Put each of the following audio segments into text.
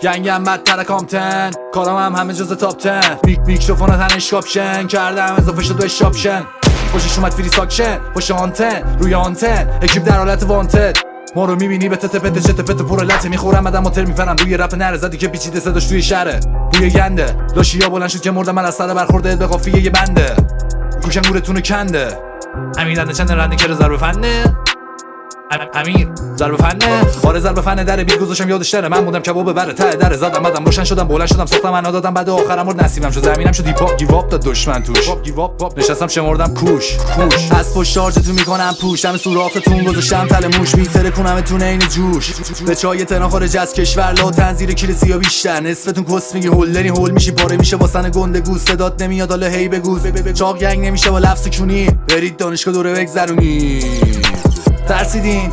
گنگم بدتر کامتن، کارام هم همه جز تاپ 10. میکروفون تنش کاپشن کردم اضافه شد به شاپشن. خوشش اومد فری ساکشن پشت آنتن روی آنتن اکیپ در حالت وانتد. ما رو میبینی به تته پته چته پته پر لته میخورم آدم ماتر میفرم روی رپ نره زدی که پیچیده صداش توی شهره بوی گنده لاشیا بلند شد که مردم من از سر برخورده به قافیه یه بنده گوشن گورتونو کنده امیر دنده چند رنده که ضرب فنه امیر ضرب فنه آره ضرب فنه در بیت گذاشتم یادش نره من بودم کباب بره ته در زدم بعدم روشن شدم بلند شدم ساختم انا دادم بعد آخرم مرد نصیبم شد زمینم شد دیپاپ گیو اپ داد دشمن توش نشستم شمردم کوش از پشت شارژتون میکنم پوش دم سوراختون گذاشتم تله موش میتره کنمتون عین جوش به چای تنا خارج از کشور لا تنظیر کلیسیا بیشتر نصفتون کس میگی هولنی هول میشی پاره میشه واسن گنده گوز صدات نمیاد حالا هی بگوز چاق گنگ نمیشه با لفظ کونی برید دانشگاه دوره بگذرونی ترسیدین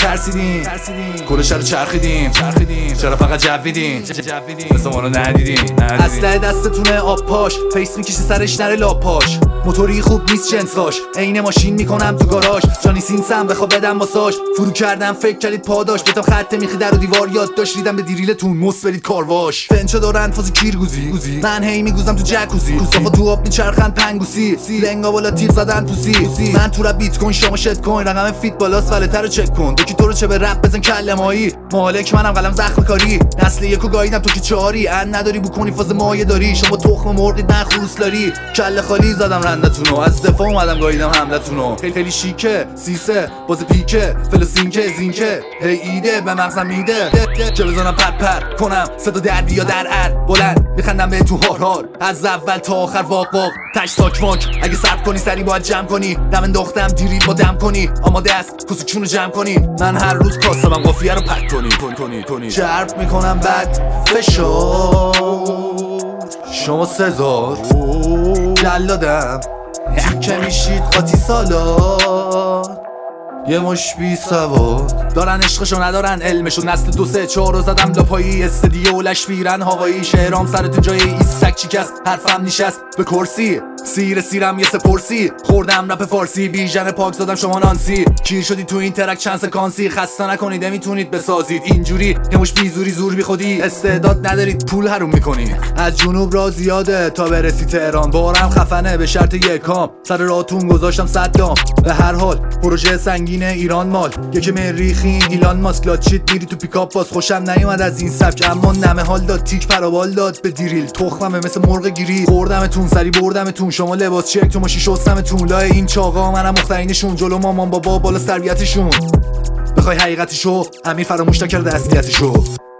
کلش رو چرخیدین چرا فقط جویدین مثل ما رو ندیدین اسلحه دستتونه آب پاش فیس میکشی سرش نره لاپاش موتوری خوب نیست جنساش عین ماشین میکنم تو گاراژ جانی سینسم بخواب بدم ماساژ فرو کردم فکر کردید پاداش بتم خط میخی در و دیوار یاد داشت ریدم به دیریلتون مس برید کارواش فنچو دارن فاز کیرگوزی من هی میگوزم تو جکوزی کوسافا تو آب میچرخن پنگوسی لنگا بالا تیر زدن پوسی من تو را بیت کوین شما شت کوین رقم فیت بالاست ولتر رو چک کن تو کی تو رو چه به رپ بزن کلمایی مالک منم قلم زخم کاری نسل یکو گاییدم تو کی چاری ان نداری بکنی فاز مایه داری شما تخم مرغید نه خروسلاری کله خالی زدم رندتونو از دفاع اومدم گاییدم حملتونو خیلی شیکه سیسه باز پیکه فلسینکه زینکه هی ایده به مغزم میده چه بزنم پر کنم صدا در بیا در بلند میخندم به تو هار از اول تا آخر واق تش ساک ماک اگه صبر کنی سری باید جمع کنی دم انداختم دیری با دم کنی آماده است کوسوچونو جمع کنی من هر روز کاسبم قافیه رو پک کنی چرب میکنم بعد فشار شما سزار جلادم که میشید قاطی سالار یه مش بی سواد دارن عشقشو ندارن علمشو نسل 2 3 4 رو زدم لاپایی استدیو لش ویرن هوایی شهرام سرتون جای ایسک چیکست حرفم نشست به کرسی سیرم یه سپرسی خوردم رپ فارسی بیژن پاک زدم شما نانسی کیر شدی تو این ترک چند سکانسی خسته نکنید نمیتونید بسازید اینجوری یه مش بیزوری زور بی خودی استعداد ندارید پول حروم میکنی از جنوب را زیاده تا برسی تهران بارم خفنه به شرط یکام سر راتون گذاشتم صدام به هر حال پروژه سنگین ایران مال یکی مریخین ایلان ماسک لاچیت میری تو پیکاپ باز خوشم نیومد از این سبک اما نمه حال داد تیک پروال داد به دیریل تخممه مثل مرغ گیری خوردمتون سری بردمتون شما لباس چک تو ماشی شستمتون لای این چاقا منم مخترینشون جلو مامان بابا بالا سرویتشون بخوای حقیقتشو امیر فراموش نکرده اصلیتشو